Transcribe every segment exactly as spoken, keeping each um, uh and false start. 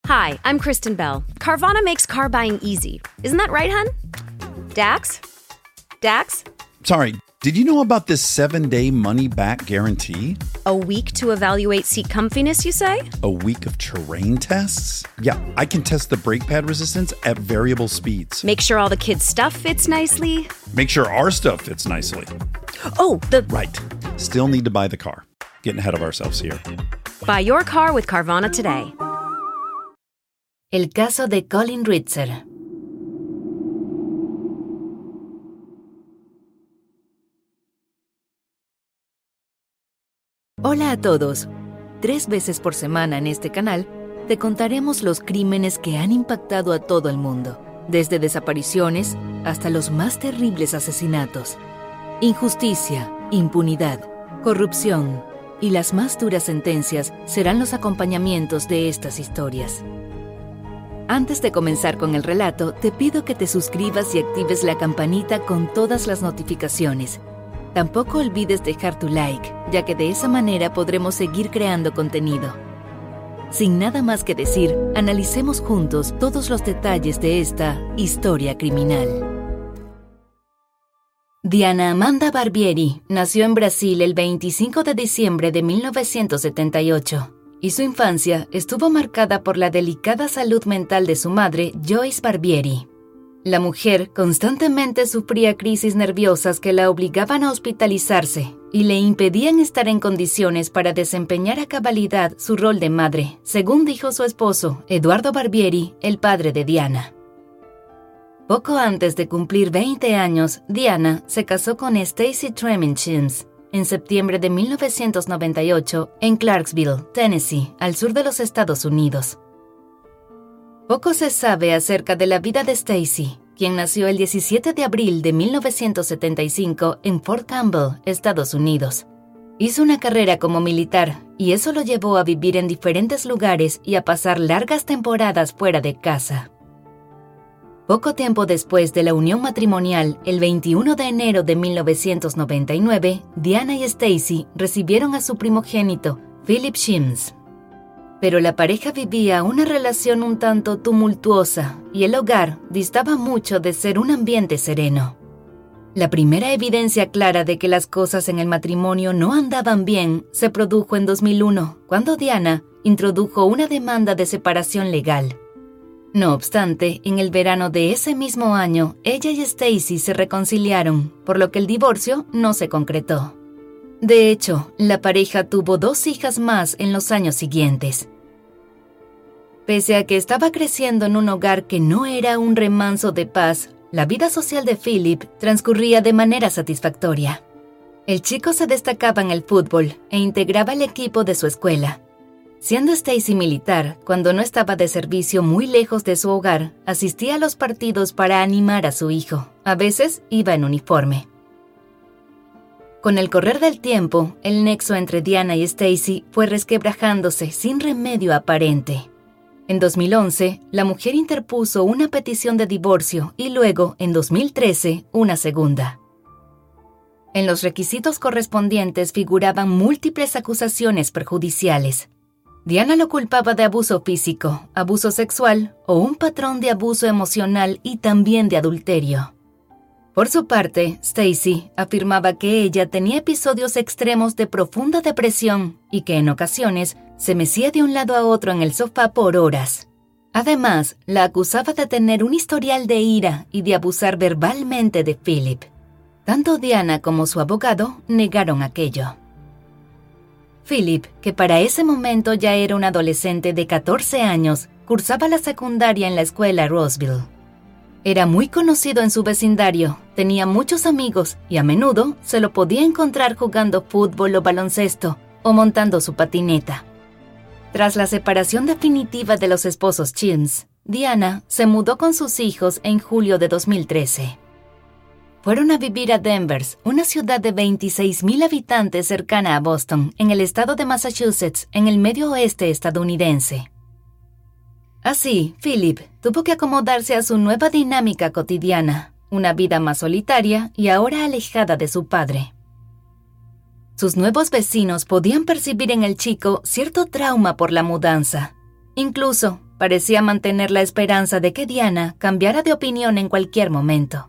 Hi, I'm Kristen Bell. Carvana makes car buying easy. Isn't that right, hun? Dax? Dax? Sorry, did you know about this seven-day money-back guarantee? A week to evaluate seat comfiness, you say? A week of terrain tests? Yeah, I can test the brake pad resistance at variable speeds. Make sure all the kids' stuff fits nicely. Make sure our stuff fits nicely. Oh, the... Right. Still need to buy the car. Getting ahead of ourselves here. Buy your car with Carvana today. El caso de Colin Ritzer. Hola a todos. Tres veces por semana en este canal te contaremos los crímenes que han impactado a todo el mundo, desde desapariciones hasta los más terribles asesinatos. Injusticia, impunidad, corrupción y las más duras sentencias serán los acompañamientos de estas historias. Antes de comenzar con el relato, te pido que te suscribas y actives la campanita con todas las notificaciones. Tampoco olvides dejar tu like, ya que de esa manera podremos seguir creando contenido. Sin nada más que decir, analicemos juntos todos los detalles de esta historia criminal. Diana Amanda Barbieri nació en Brasil el veinticinco de diciembre de mil novecientos setenta y ocho, y su infancia estuvo marcada por la delicada salud mental de su madre, Joyce Barbieri. La mujer constantemente sufría crisis nerviosas que la obligaban a hospitalizarse y le impedían estar en condiciones para desempeñar a cabalidad su rol de madre, según dijo su esposo, Eduardo Barbieri, el padre de Diana. Poco antes de cumplir veinte años, Diana se casó con Stacy Tremaine Shims en septiembre de mil novecientos noventa y ocho en Clarksville, Tennessee, al sur de los Estados Unidos. Poco se sabe acerca de la vida de Stacy, quien nació el diecisiete de abril de mil novecientos setenta y cinco en Fort Campbell, Estados Unidos. Hizo una carrera como militar y eso lo llevó a vivir en diferentes lugares y a pasar largas temporadas fuera de casa. Poco tiempo después de la unión matrimonial, el veintiuno de enero de mil novecientos noventa y nueve, Diana y Stacy recibieron a su primogénito, Philip Shims. Pero la pareja vivía una relación un tanto tumultuosa y el hogar distaba mucho de ser un ambiente sereno. La primera evidencia clara de que las cosas en el matrimonio no andaban bien se produjo en dos mil uno, cuando Diana introdujo una demanda de separación legal. No obstante, en el verano de ese mismo año, ella y Stacy se reconciliaron, por lo que el divorcio no se concretó. De hecho, la pareja tuvo dos hijas más en los años siguientes. Pese a que estaba creciendo en un hogar que no era un remanso de paz, la vida social de Philip transcurría de manera satisfactoria. El chico se destacaba en el fútbol e integraba el equipo de su escuela. Siendo Stacy militar, cuando no estaba de servicio muy lejos de su hogar, asistía a los partidos para animar a su hijo. A veces iba en uniforme. Con el correr del tiempo, el nexo entre Diana y Stacy fue resquebrajándose sin remedio aparente. En dos mil once, la mujer interpuso una petición de divorcio y luego, en dos mil trece, una segunda. En los requisitos correspondientes figuraban múltiples acusaciones perjudiciales. Diana lo culpaba de abuso físico, abuso sexual o un patrón de abuso emocional y también de adulterio. Por su parte, Stacy afirmaba que ella tenía episodios extremos de profunda depresión y que en ocasiones se mecía de un lado a otro en el sofá por horas. Además, la acusaba de tener un historial de ira y de abusar verbalmente de Philip. Tanto Diana como su abogado negaron aquello. Philip, que para ese momento ya era un adolescente de catorce años, cursaba la secundaria en la escuela Roseville. Era muy conocido en su vecindario, tenía muchos amigos y a menudo se lo podía encontrar jugando fútbol o baloncesto o montando su patineta. Tras la separación definitiva de los esposos Shims, Diana se mudó con sus hijos en julio de dos mil trece. Fueron a vivir a Danvers, una ciudad de veintiséis mil habitantes cercana a Boston, en el estado de Massachusetts, en el medio oeste estadounidense. Así, Philip tuvo que acomodarse a su nueva dinámica cotidiana, una vida más solitaria y ahora alejada de su padre. Sus nuevos vecinos podían percibir en el chico cierto trauma por la mudanza. Incluso, parecía mantener la esperanza de que Diana cambiara de opinión en cualquier momento.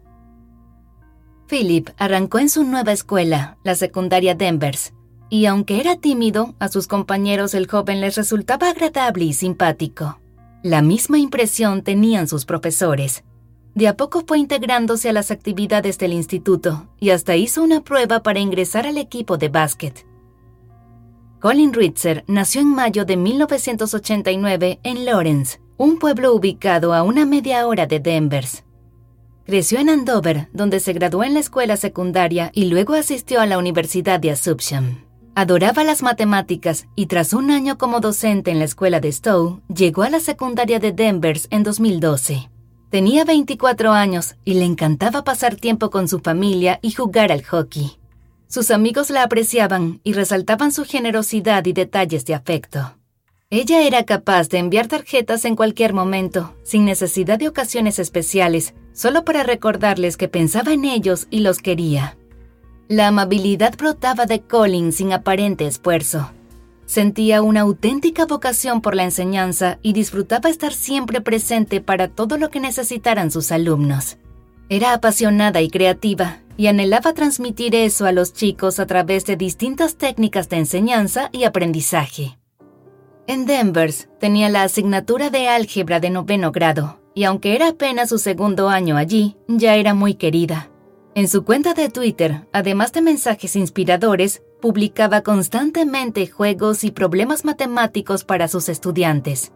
Philip arrancó en su nueva escuela, la secundaria Denvers, y aunque era tímido, a sus compañeros el joven les resultaba agradable y simpático. La misma impresión tenían sus profesores. De a poco fue integrándose a las actividades del instituto y hasta hizo una prueba para ingresar al equipo de básquet. Colin Ritzer nació en mayo de mil novecientos ochenta y nueve en Lawrence, un pueblo ubicado a una media hora de Denvers. Creció en Andover, donde se graduó en la escuela secundaria y luego asistió a la Universidad de Assumption. Adoraba las matemáticas y tras un año como docente en la escuela de Stowe, llegó a la secundaria de Denvers en dos mil doce. Tenía veinticuatro años y le encantaba pasar tiempo con su familia y jugar al hockey. Sus amigos la apreciaban y resaltaban su generosidad y detalles de afecto. Ella era capaz de enviar tarjetas en cualquier momento, sin necesidad de ocasiones especiales, solo para recordarles que pensaba en ellos y los quería. La amabilidad brotaba de Colin sin aparente esfuerzo. Sentía una auténtica vocación por la enseñanza y disfrutaba estar siempre presente para todo lo que necesitaran sus alumnos. Era apasionada y creativa, y anhelaba transmitir eso a los chicos a través de distintas técnicas de enseñanza y aprendizaje. En Denvers tenía la asignatura de álgebra de noveno grado, y aunque era apenas su segundo año allí, ya era muy querida. En su cuenta de Twitter, además de mensajes inspiradores, publicaba constantemente juegos y problemas matemáticos para sus estudiantes.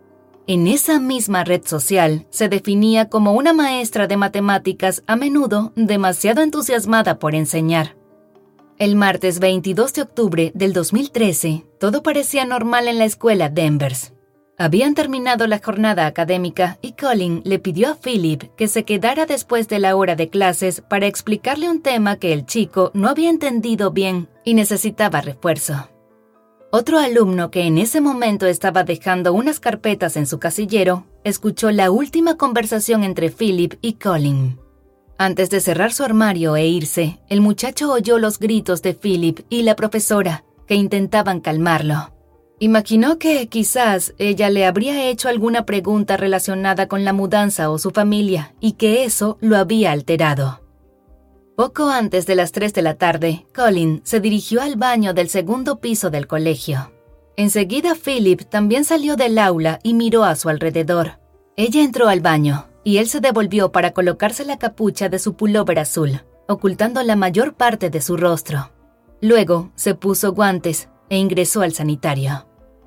En esa misma red social, se definía como una maestra de matemáticas a menudo demasiado entusiasmada por enseñar. El martes veintidós de octubre del dos mil trece, todo parecía normal en la escuela Denvers. Habían terminado la jornada académica y Colin le pidió a Philip que se quedara después de la hora de clases para explicarle un tema que el chico no había entendido bien y necesitaba refuerzo. Otro alumno que en ese momento estaba dejando unas carpetas en su casillero, escuchó la última conversación entre Philip y Colin. Antes de cerrar su armario e irse, el muchacho oyó los gritos de Philip y la profesora, que intentaban calmarlo. Imaginó que quizás ella le habría hecho alguna pregunta relacionada con la mudanza o su familia, y que eso lo había alterado. Poco antes de las tres de la tarde, Colin se dirigió al baño del segundo piso del colegio. Enseguida Philip también salió del aula y miró a su alrededor. Ella entró al baño, y él se devolvió para colocarse la capucha de su pullover azul, ocultando la mayor parte de su rostro. Luego se puso guantes e ingresó al sanitario.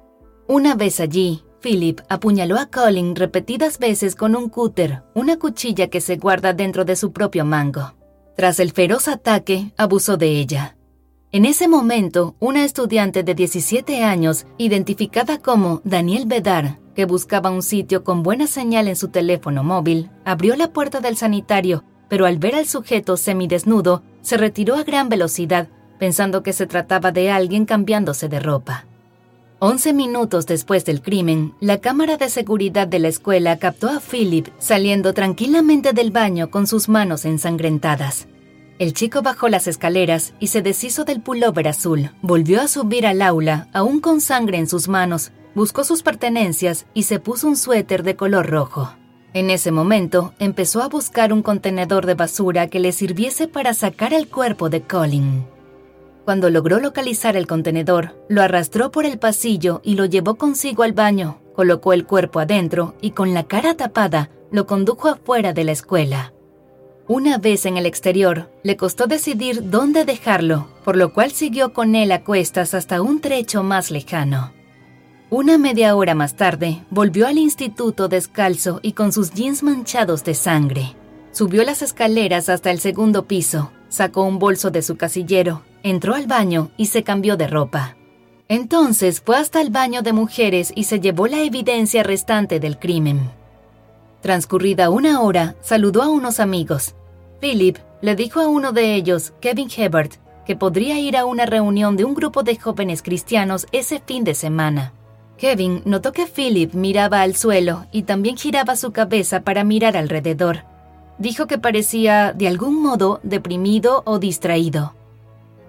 Una vez allí, Philip apuñaló a Colin repetidas veces con un cúter, una cuchilla que se guarda dentro de su propio mango. Tras el feroz ataque, abusó de ella. En ese momento, una estudiante de diecisiete años, identificada como Danielle Bedard, que buscaba un sitio con buena señal en su teléfono móvil, abrió la puerta del sanitario, pero al ver al sujeto semidesnudo, se retiró a gran velocidad, pensando que se trataba de alguien cambiándose de ropa. Once minutos después del crimen, la cámara de seguridad de la escuela captó a Philip saliendo tranquilamente del baño con sus manos ensangrentadas. El chico bajó las escaleras y se deshizo del pullover azul, volvió a subir al aula, aún con sangre en sus manos, buscó sus pertenencias y se puso un suéter de color rojo. En ese momento, empezó a buscar un contenedor de basura que le sirviese para sacar el cuerpo de Colin. Cuando logró localizar el contenedor, lo arrastró por el pasillo y lo llevó consigo al baño, colocó el cuerpo adentro y con la cara tapada, lo condujo afuera de la escuela. Una vez en el exterior, le costó decidir dónde dejarlo, por lo cual siguió con él a cuestas hasta un trecho más lejano. Una media hora más tarde, volvió al instituto descalzo y con sus jeans manchados de sangre. Subió las escaleras hasta el segundo piso, sacó un bolso de su casillero, entró al baño y se cambió de ropa. Entonces fue hasta el baño de mujeres y se llevó la evidencia restante del crimen. Transcurrida una hora, saludó a unos amigos. Philip le dijo a uno de ellos, Kevin Hebert, que podría ir a una reunión de un grupo de jóvenes cristianos ese fin de semana. Kevin notó que Philip miraba al suelo y también giraba su cabeza para mirar alrededor. Dijo que parecía, de algún modo, deprimido o distraído.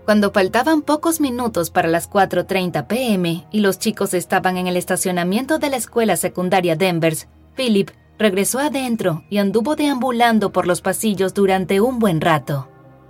Cuando faltaban pocos minutos para las cuatro treinta pm y los chicos estaban en el estacionamiento de la escuela secundaria Denvers, Philip regresó adentro y anduvo deambulando por los pasillos durante un buen rato.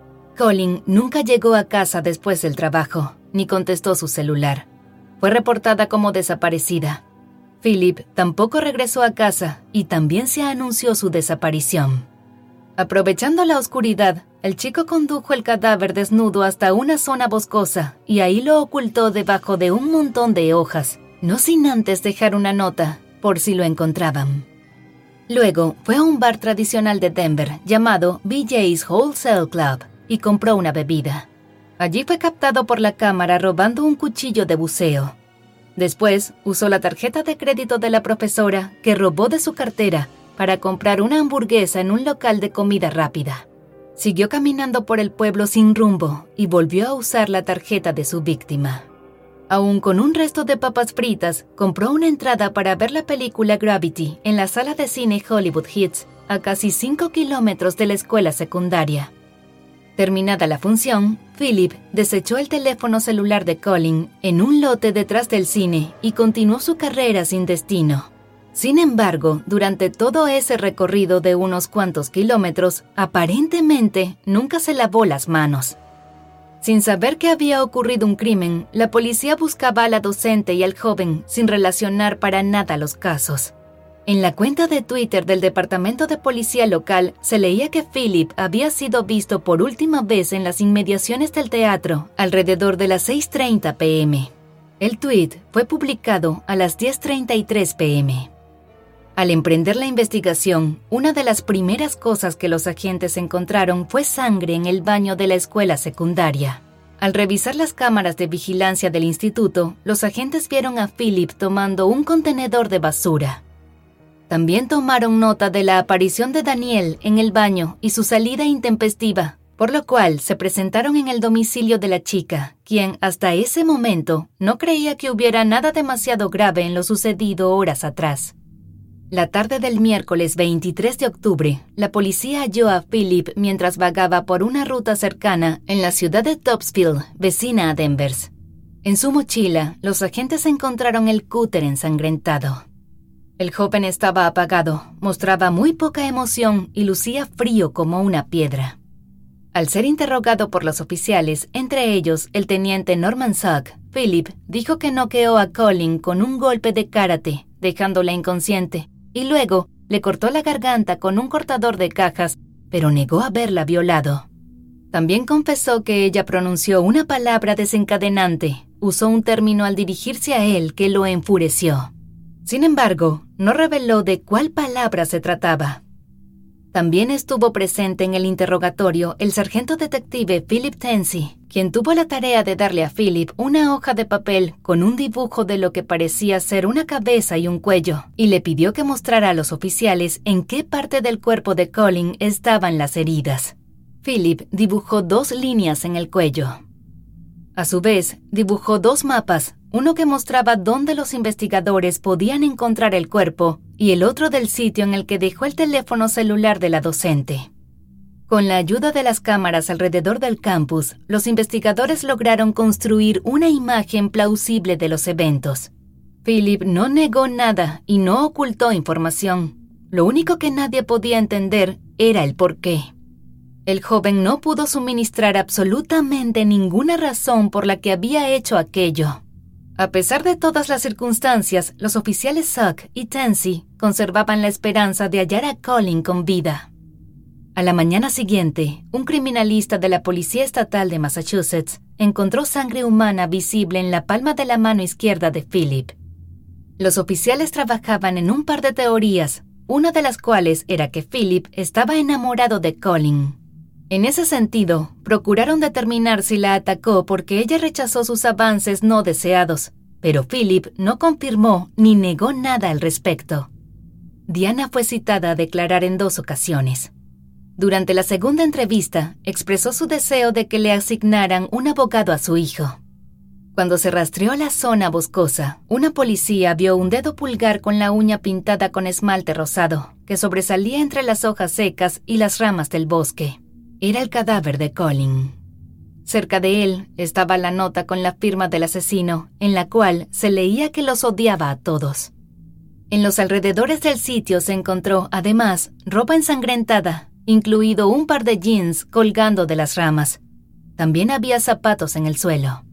Colin nunca llegó a casa después del trabajo, ni contestó su celular. Fue reportada como desaparecida. Philip tampoco regresó a casa y también se anunció su desaparición. Aprovechando la oscuridad, el chico condujo el cadáver desnudo hasta una zona boscosa y ahí lo ocultó debajo de un montón de hojas, no sin antes dejar una nota por si lo encontraban. Luego fue a un bar tradicional de Denver llamado B J's Wholesale Club y compró una bebida. Allí fue captado por la cámara robando un cuchillo de buceo. Después usó la tarjeta de crédito de la profesora que robó de su cartera para comprar una hamburguesa en un local de comida rápida. Siguió caminando por el pueblo sin rumbo y volvió a usar la tarjeta de su víctima. Aún con un resto de papas fritas, compró una entrada para ver la película Gravity en la sala de cine Hollywood Hits, a casi cinco kilómetros de la escuela secundaria. Terminada la función, Philip desechó el teléfono celular de Colin en un lote detrás del cine y continuó su carrera sin destino. Sin embargo, durante todo ese recorrido de unos cuantos kilómetros, aparentemente nunca se lavó las manos. Sin saber que había ocurrido un crimen, la policía buscaba a la docente y al joven sin relacionar para nada los casos. En la cuenta de Twitter del Departamento de Policía local se leía que Philip había sido visto por última vez en las inmediaciones del teatro alrededor de las seis treinta pm. El tweet fue publicado a las diez treinta y tres pm. Al emprender la investigación, una de las primeras cosas que los agentes encontraron fue sangre en el baño de la escuela secundaria. Al revisar las cámaras de vigilancia del instituto, los agentes vieron a Philip tomando un contenedor de basura. También tomaron nota de la aparición de Daniel en el baño y su salida intempestiva, por lo cual se presentaron en el domicilio de la chica, quien hasta ese momento no creía que hubiera nada demasiado grave en lo sucedido horas atrás. La tarde del miércoles veintitrés de octubre, la policía halló a Philip mientras vagaba por una ruta cercana en la ciudad de Topsfield, vecina a Denver. En su mochila, los agentes encontraron el cúter ensangrentado. El joven estaba apagado, mostraba muy poca emoción y lucía frío como una piedra. Al ser interrogado por los oficiales, entre ellos el teniente Norman Suck, Philip dijo que noqueó a Colin con un golpe de karate, dejándola inconsciente, y luego le cortó la garganta con un cortador de cajas, pero negó haberla violado. También confesó que ella pronunció una palabra desencadenante, usó un término al dirigirse a él que lo enfureció. Sin embargo, no reveló de cuál palabra se trataba. También estuvo presente en el interrogatorio el sargento detective Philip Tensi, quien tuvo la tarea de darle a Philip una hoja de papel con un dibujo de lo que parecía ser una cabeza y un cuello, y le pidió que mostrara a los oficiales en qué parte del cuerpo de Colin estaban las heridas. Philip dibujó dos líneas en el cuello. A su vez, dibujó dos mapas, uno que mostraba dónde los investigadores podían encontrar el cuerpo y el otro del sitio en el que dejó el teléfono celular de la docente. Con la ayuda de las cámaras alrededor del campus, los investigadores lograron construir una imagen plausible de los eventos. Philip no negó nada y no ocultó información. Lo único que nadie podía entender era el porqué. El joven no pudo suministrar absolutamente ninguna razón por la que había hecho aquello. A pesar de todas las circunstancias, los oficiales Suck y Tensi conservaban la esperanza de hallar a Colin con vida. A la mañana siguiente, un criminalista de la Policía Estatal de Massachusetts encontró sangre humana visible en la palma de la mano izquierda de Philip. Los oficiales trabajaban en un par de teorías, una de las cuales era que Philip estaba enamorado de Colin. En ese sentido, procuraron determinar si la atacó porque ella rechazó sus avances no deseados, pero Philip no confirmó ni negó nada al respecto. Diana fue citada a declarar en dos ocasiones. Durante la segunda entrevista, expresó su deseo de que le asignaran un abogado a su hijo. Cuando se rastreó la zona boscosa, una policía vio un dedo pulgar con la uña pintada con esmalte rosado, que sobresalía entre las hojas secas y las ramas del bosque. Era el cadáver de Colin. Cerca de él estaba la nota con la firma del asesino, en la cual se leía que los odiaba a todos. En los alrededores del sitio se encontró, además, ropa ensangrentada, incluido un par de jeans colgando de las ramas. También había zapatos en el suelo.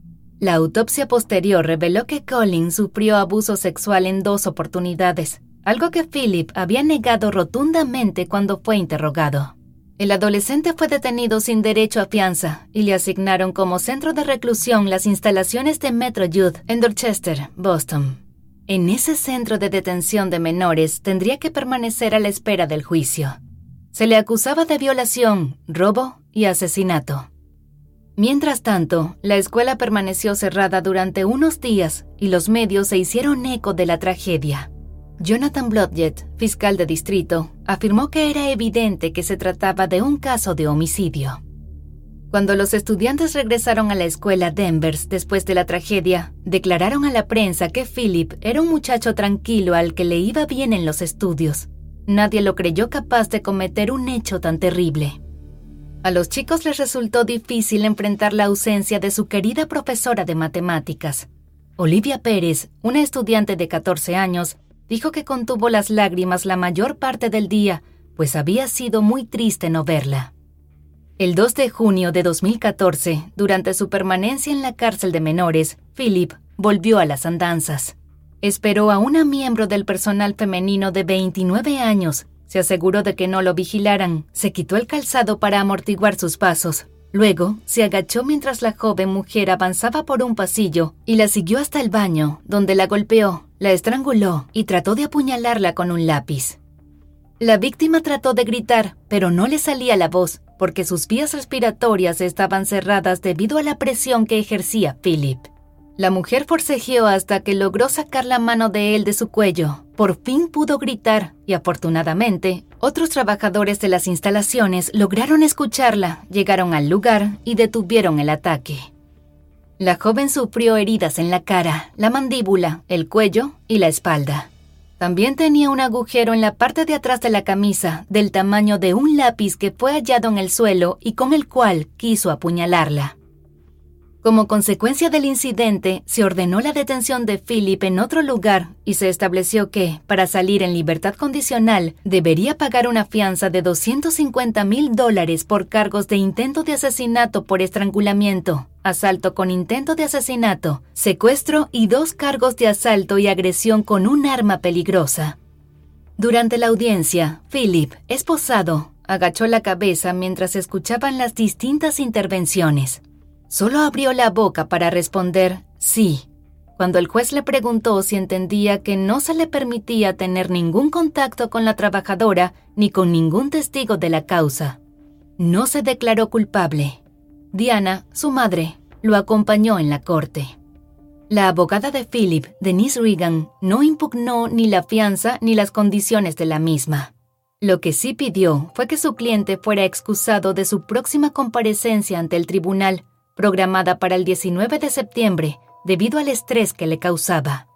La autopsia posterior reveló que Colin sufrió abuso sexual en dos oportunidades, algo que Philip había negado rotundamente cuando fue interrogado. El adolescente fue detenido sin derecho a fianza y le asignaron como centro de reclusión las instalaciones de Metro Youth en Dorchester, Boston. En ese centro de detención de menores tendría que permanecer a la espera del juicio. Se le acusaba de violación, robo y asesinato. Mientras tanto, la escuela permaneció cerrada durante unos días y los medios se hicieron eco de la tragedia. Jonathan Blodgett, fiscal de distrito, afirmó que era evidente que se trataba de un caso de homicidio. Cuando los estudiantes regresaron a la escuela Denvers después de la tragedia, declararon a la prensa que Philip era un muchacho tranquilo al que le iba bien en los estudios. Nadie lo creyó capaz de cometer un hecho tan terrible. A los chicos les resultó difícil enfrentar la ausencia de su querida profesora de matemáticas. Olivia Pérez, una estudiante de catorce años, dijo que contuvo las lágrimas la mayor parte del día, pues había sido muy triste no verla. El dos de junio de dos mil catorce, durante su permanencia en la cárcel de menores, Philip volvió a las andanzas. Esperó a una miembro del personal femenino de veintinueve años, se aseguró de que no lo vigilaran, se quitó el calzado para amortiguar sus pasos. Luego, se agachó mientras la joven mujer avanzaba por un pasillo y la siguió hasta el baño, donde la golpeó, la estranguló y trató de apuñalarla con un lápiz. La víctima trató de gritar, pero no le salía la voz, porque sus vías respiratorias estaban cerradas debido a la presión que ejercía Philip. La mujer forcejeó hasta que logró sacar la mano de él de su cuello. Por fin pudo gritar y, afortunadamente, otros trabajadores de las instalaciones lograron escucharla, llegaron al lugar y detuvieron el ataque. La joven sufrió heridas en la cara, la mandíbula, el cuello y la espalda. También tenía un agujero en la parte de atrás de la camisa, del tamaño de un lápiz que fue hallado en el suelo y con el cual quiso apuñalarla. Como consecuencia del incidente, se ordenó la detención de Philip en otro lugar y se estableció que, para salir en libertad condicional, debería pagar una fianza de doscientos cincuenta mil dólares por cargos de intento de asesinato por estrangulamiento, asalto con intento de asesinato, secuestro y dos cargos de asalto y agresión con un arma peligrosa. Durante la audiencia, Philip, esposado, agachó la cabeza mientras escuchaban las distintas intervenciones. Solo abrió la boca para responder sí, cuando el juez le preguntó si entendía que no se le permitía tener ningún contacto con la trabajadora ni con ningún testigo de la causa. No se declaró culpable. Diana, su madre, lo acompañó en la corte. La abogada de Philip, Denise Regan, no impugnó ni la fianza ni las condiciones de la misma. Lo que sí pidió fue que su cliente fuera excusado de su próxima comparecencia ante el tribunal, programada para el diecinueve de septiembre, debido al estrés que le causaba.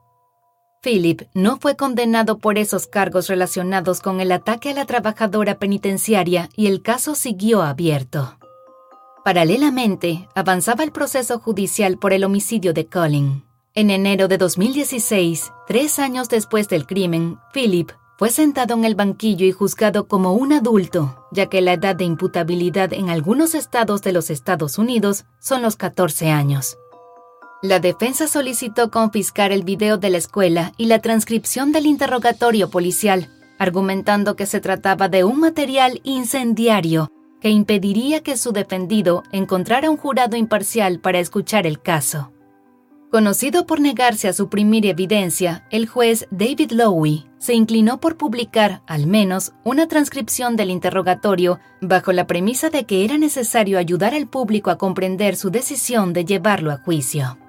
Philip no fue condenado por esos cargos relacionados con el ataque a la trabajadora penitenciaria y el caso siguió abierto. Paralelamente, avanzaba el proceso judicial por el homicidio de Colin. En enero de dos mil dieciséis, tres años después del crimen, Philip fue sentado en el banquillo y juzgado como un adulto, ya que la edad de imputabilidad en algunos estados de los Estados Unidos son los catorce años. La defensa solicitó confiscar el video de la escuela y la transcripción del interrogatorio policial, argumentando que se trataba de un material incendiario que impediría que su defendido encontrara un jurado imparcial para escuchar el caso. Conocido por negarse a suprimir evidencia, el juez David Lowy se inclinó por publicar, al menos, una transcripción del interrogatorio bajo la premisa de que era necesario ayudar al público a comprender su decisión de llevarlo a juicio.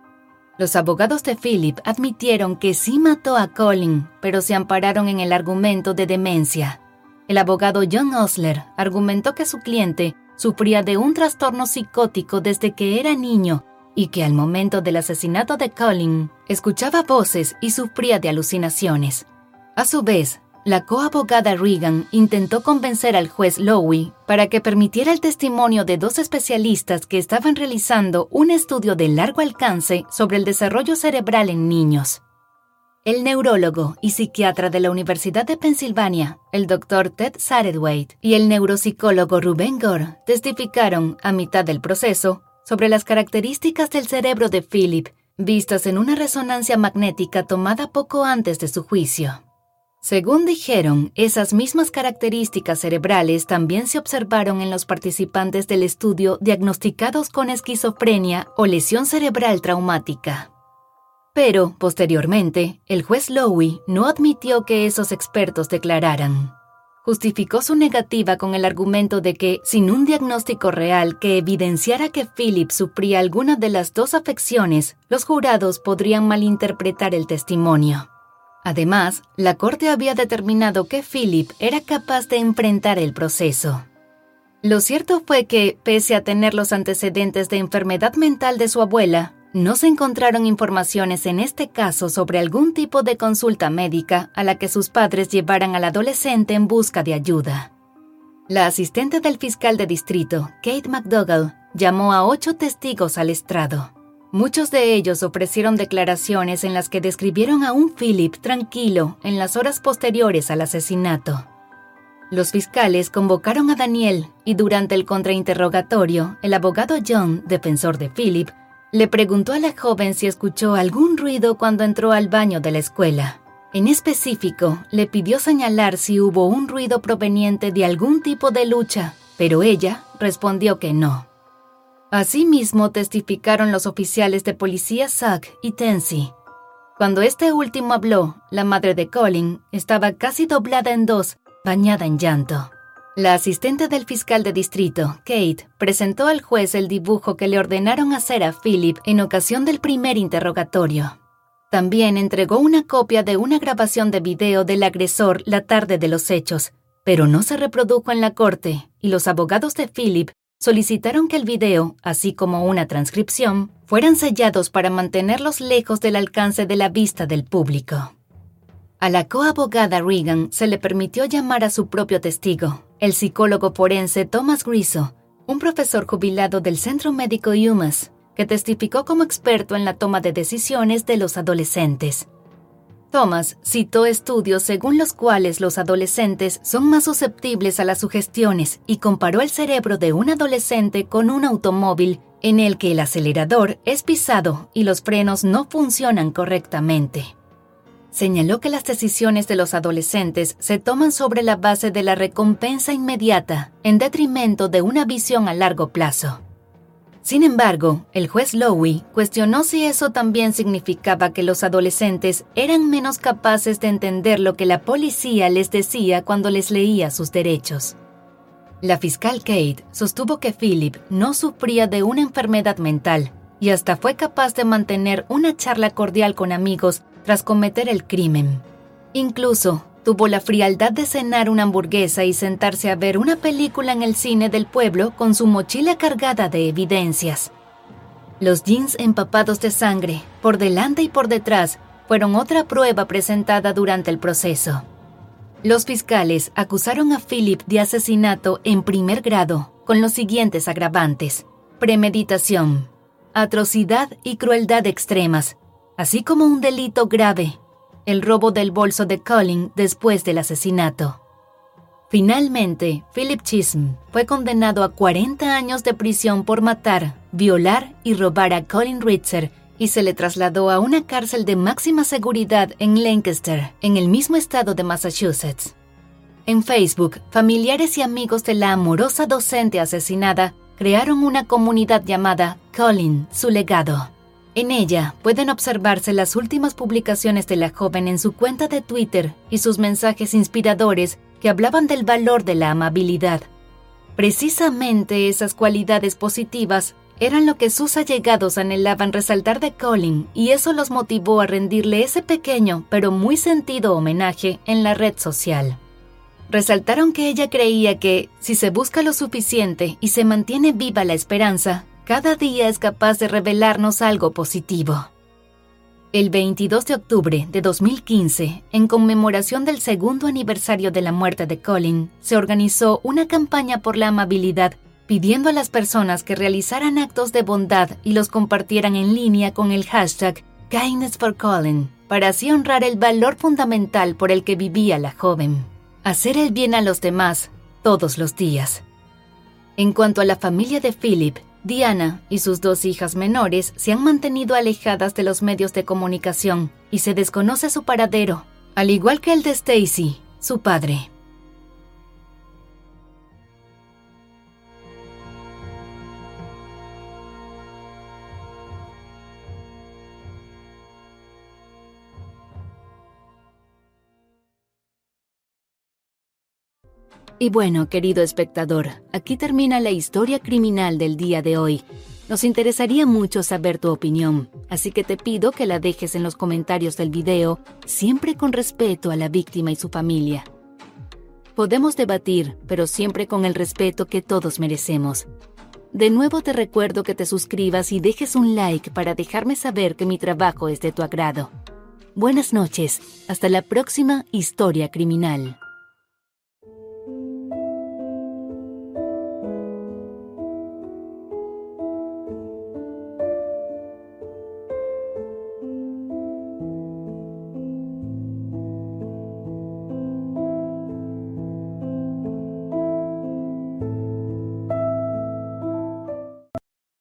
Los abogados de Philip admitieron que sí mató a Colin, pero se ampararon en el argumento de demencia. El abogado John Osler argumentó que su cliente sufría de un trastorno psicótico desde que era niño y que al momento del asesinato de Colin escuchaba voces y sufría de alucinaciones. A su vez, la coabogada Regan intentó convencer al juez Lowy para que permitiera el testimonio de dos especialistas que estaban realizando un estudio de largo alcance sobre el desarrollo cerebral en niños. El neurólogo y psiquiatra de la Universidad de Pensilvania, el doctor Ted Satterthwaite, y el neuropsicólogo Reuben Gore testificaron a mitad del proceso sobre las características del cerebro de Philip vistas en una resonancia magnética tomada poco antes de su juicio. Según dijeron, esas mismas características cerebrales también se observaron en los participantes del estudio diagnosticados con esquizofrenia o lesión cerebral traumática. Pero, posteriormente, el juez Lowy no admitió que esos expertos declararan. Justificó su negativa con el argumento de que, sin un diagnóstico real que evidenciara que Philip sufría alguna de las dos afecciones, los jurados podrían malinterpretar el testimonio. Además, la corte había determinado que Philip era capaz de enfrentar el proceso. Lo cierto fue que, pese a tener los antecedentes de enfermedad mental de su abuela, no se encontraron informaciones en este caso sobre algún tipo de consulta médica a la que sus padres llevaran al adolescente en busca de ayuda. La asistente del fiscal de distrito, Kate McDougall, llamó a ocho testigos al estrado. Muchos de ellos ofrecieron declaraciones en las que describieron a un Philip tranquilo en las horas posteriores al asesinato. Los fiscales convocaron a Daniel y durante el contrainterrogatorio, el abogado John, defensor de Philip, le preguntó a la joven si escuchó algún ruido cuando entró al baño de la escuela. En específico, le pidió señalar si hubo un ruido proveniente de algún tipo de lucha, pero ella respondió que no. Asimismo, testificaron los oficiales de policía Zach y Tensi. Cuando este último habló, la madre de Colin estaba casi doblada en dos, bañada en llanto. La asistente del fiscal de distrito, Kate, presentó al juez el dibujo que le ordenaron hacer a Philip en ocasión del primer interrogatorio. También entregó una copia de una grabación de video del agresor la tarde de los hechos, pero no se reprodujo en la corte, y los abogados de Philip solicitaron que el video, así como una transcripción, fueran sellados para mantenerlos lejos del alcance de la vista del público. A la coabogada Regan se le permitió llamar a su propio testigo, el psicólogo forense Thomas Grisso, un profesor jubilado del Centro Médico UMass, que testificó como experto en la toma de decisiones de los adolescentes. Thomas citó estudios según los cuales los adolescentes son más susceptibles a las sugestiones y comparó el cerebro de un adolescente con un automóvil en el que el acelerador es pisado y los frenos no funcionan correctamente. Señaló que las decisiones de los adolescentes se toman sobre la base de la recompensa inmediata, en detrimento de una visión a largo plazo. Sin embargo, el juez Lowy cuestionó si eso también significaba que los adolescentes eran menos capaces de entender lo que la policía les decía cuando les leía sus derechos. La fiscal Kate sostuvo que Philip no sufría de una enfermedad mental y hasta fue capaz de mantener una charla cordial con amigos tras cometer el crimen. Incluso, tuvo la frialdad de cenar una hamburguesa y sentarse a ver una película en el cine del pueblo con su mochila cargada de evidencias. Los jeans empapados de sangre, por delante y por detrás, fueron otra prueba presentada durante el proceso. Los fiscales acusaron a Philip de asesinato en primer grado con los siguientes agravantes: premeditación, atrocidad y crueldad extremas, así como un delito grave, el robo del bolso de Colin después del asesinato. Finalmente, Philip Chisholm fue condenado a cuarenta años de prisión por matar, violar y robar a Colin Ritzer y se le trasladó a una cárcel de máxima seguridad en Lancaster, en el mismo estado de Massachusetts. En Facebook, familiares y amigos de la amorosa docente asesinada crearon una comunidad llamada Colin, su legado. En ella pueden observarse las últimas publicaciones de la joven en su cuenta de Twitter y sus mensajes inspiradores que hablaban del valor de la amabilidad. Precisamente esas cualidades positivas eran lo que sus allegados anhelaban resaltar de Colin, y eso los motivó a rendirle ese pequeño pero muy sentido homenaje en la red social. Resaltaron que ella creía que, si se busca lo suficiente y se mantiene viva la esperanza, cada día es capaz de revelarnos algo positivo. El veintidós de octubre de dos mil quince, en conmemoración del segundo aniversario de la muerte de Colin, se organizó una campaña por la amabilidad, pidiendo a las personas que realizaran actos de bondad y los compartieran en línea con el hashtag Kindness for Colin, para así honrar el valor fundamental por el que vivía la joven: hacer el bien a los demás todos los días. En cuanto a la familia de Philip, Diana y sus dos hijas menores se han mantenido alejadas de los medios de comunicación y se desconoce su paradero, al igual que el de Stacy, su padre. Y bueno, querido espectador, aquí termina la historia criminal del día de hoy. Nos interesaría mucho saber tu opinión, así que te pido que la dejes en los comentarios del video, siempre con respeto a la víctima y su familia. Podemos debatir, pero siempre con el respeto que todos merecemos. De nuevo te recuerdo que te suscribas y dejes un like para dejarme saber que mi trabajo es de tu agrado. Buenas noches, hasta la próxima historia criminal.